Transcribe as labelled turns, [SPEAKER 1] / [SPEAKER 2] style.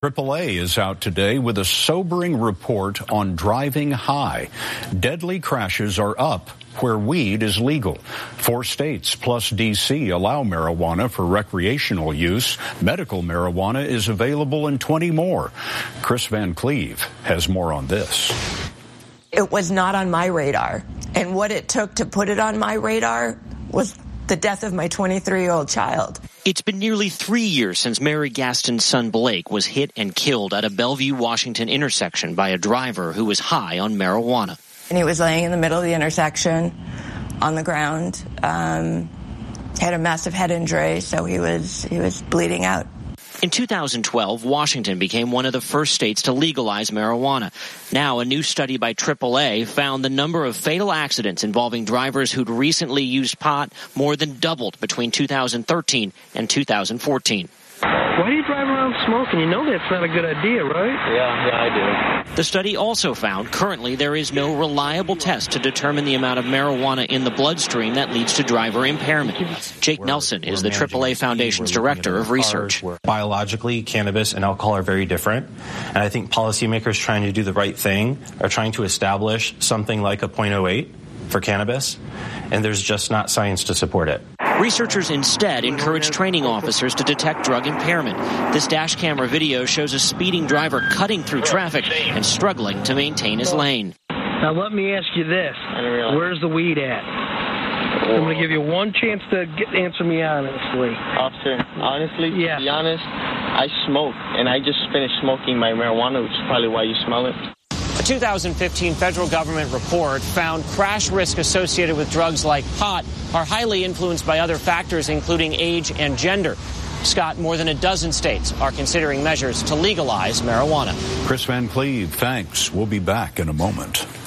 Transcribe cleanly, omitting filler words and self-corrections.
[SPEAKER 1] AAA is out today with a sobering report on driving high. Deadly crashes are up where weed is legal. 4 states plus D.C. allow marijuana for recreational use. Medical marijuana is available in 20 more. Chris Van Cleve has more on this.
[SPEAKER 2] It was not on my radar. And what it took to put it on my radar was the death of my 23-year-old child.
[SPEAKER 3] It's been nearly 3 years since Mary Gaston's son Blake was hit and killed at a Bellevue, Washington intersection by a driver who was high on marijuana.
[SPEAKER 2] And he was laying in the middle of the intersection on the ground, had a massive head injury, so he was bleeding out.
[SPEAKER 3] In 2012, Washington became one of the first states to legalize marijuana. Now, a new study by AAA found the number of fatal accidents involving drivers who'd recently used pot more than doubled between 2013 and 2014.
[SPEAKER 4] Why do you drive around smoking? You know that's not a good idea, right?
[SPEAKER 5] Yeah, I do.
[SPEAKER 3] The study also found currently there is no reliable test to determine the amount of marijuana in the bloodstream that leads to driver impairment. Jake Nelson is the AAA Foundation's director of research.
[SPEAKER 6] Biologically, cannabis and alcohol are very different, and I think policymakers trying to do the right thing are trying to establish something like a 0.08 for cannabis, and there's just not science to support it.
[SPEAKER 3] Researchers instead encourage training officers to detect drug impairment. This dash camera video shows a speeding driver cutting through traffic and struggling to maintain his lane.
[SPEAKER 4] Now let me ask you this. Where's the weed at? I'm going to give you one chance to answer me honestly.
[SPEAKER 5] Officer, honestly,
[SPEAKER 4] yeah.
[SPEAKER 5] To be honest, I smoke, and I just finished smoking my marijuana, which is probably why you smell it.
[SPEAKER 7] A 2015 federal government report found crash risk associated with drugs like pot are highly influenced by other factors, including age and gender. Scott, more than a dozen states are considering measures to legalize marijuana.
[SPEAKER 1] Chris Van Cleve, thanks. We'll be back in a moment.